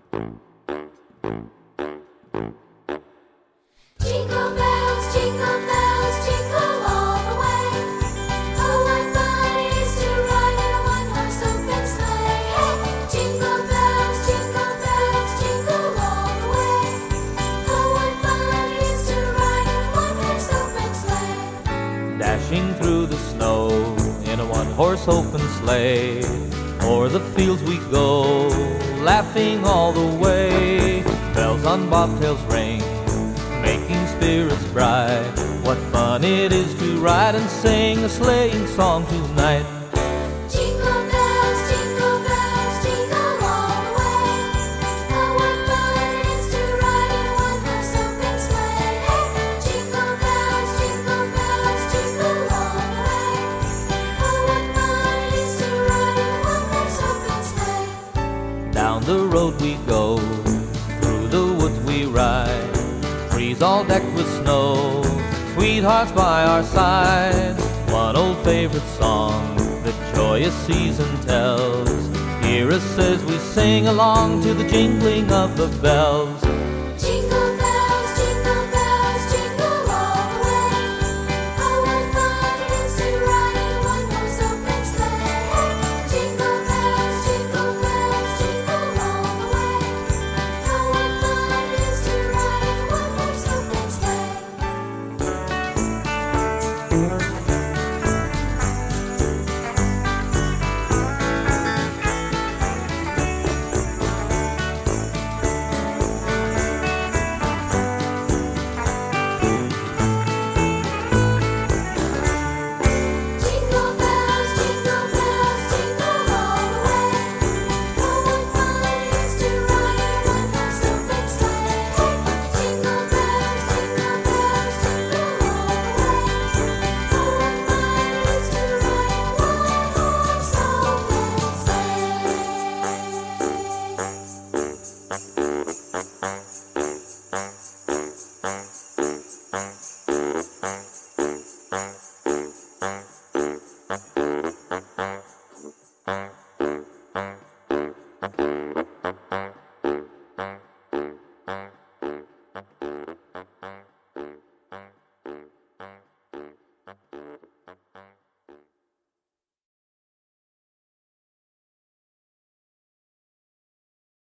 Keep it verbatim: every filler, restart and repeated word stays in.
Jingle bells, jingle bells, jingle all the way. Oh, what fun it is to ride in a one-horse open sleigh. Hey! Jingle bells, jingle bells, jingle all the way. Oh, what fun it is to ride in a one-horse open sleigh. Dashing through the snow in a one-horse open sleigh. O'er the fields we go, laughing all the way. Bells on bobtails ring, making spirits bright. What fun it is to ride and sing a sleighing song tonight. Jingle bells, jingle bells, jingle all the way. Oh, what fun it is to ride in a one-horse open sleigh. Hey! Jingle bells, jingle bells, jingle all the way. Oh, what fun it is to ride in a one-horse open sleigh. Down the road we go, through the woods we ride. Trees all decked with snow, sweethearts by our side. One old favorite song the joyous season tells. Hear us as we sing along to the jingling of the bells. Jingle bells, jingle bells, jingle all the way. Oh, what fun it is to ride in a one-horse open sleigh. Hey! Jingle bells, jingle bells, jingle all the way. Oh, what fun it is to ride in a one-horse open sleigh. Jingle bells, jingle bells, jingle all the way. Oh, what fun it is to ride in a one-horse open sleigh. Hey! Jingle bells, jingle bells, jingle all the way. Oh, what fun it is to ride in a one-horse open sleigh.